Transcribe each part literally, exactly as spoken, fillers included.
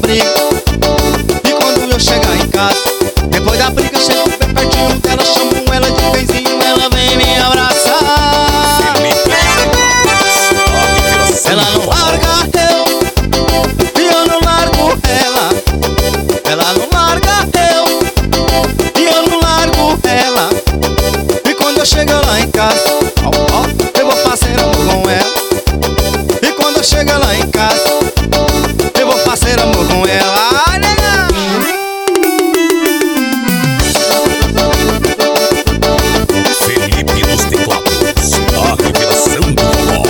briga. E quando eu chegar em casa, depois da briga, chego bem pertinho dela, chamo ela de benzinho, ela vem me abraçar. Ela não larga eu, e eu não largo ela. Ela não larga eu, e eu não largo ela. E quando eu chego lá em casa, ó, ó, eu vou fazer amor com ela. E quando eu chego lá em casa, eu vou fazer amor com ela. Ai, nega! Felipe nos teclados, a revelação do forró.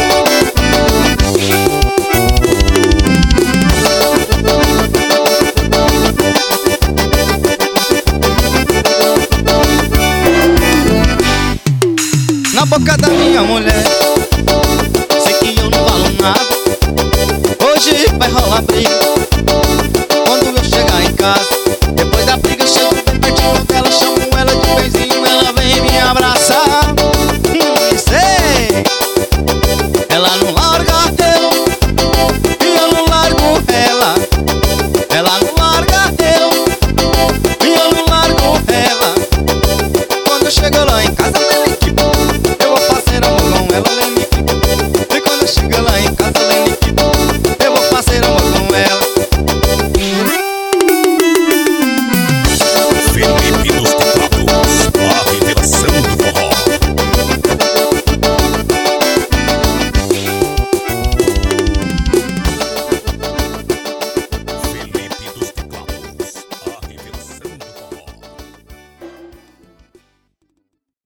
Na boca da minha mulher, sei que eu não valo nada. Hoje vai rolar briga. Quando eu chegar em casa, depois da briga, chego bem pertinho dela, chamo ela de benzinho, ela vem me abraçar. Hum, sei. Ela não larga eu, e eu não largo ela. Ela não larga eu, e eu não largo ela. Quando eu chego lá em casa, ela é que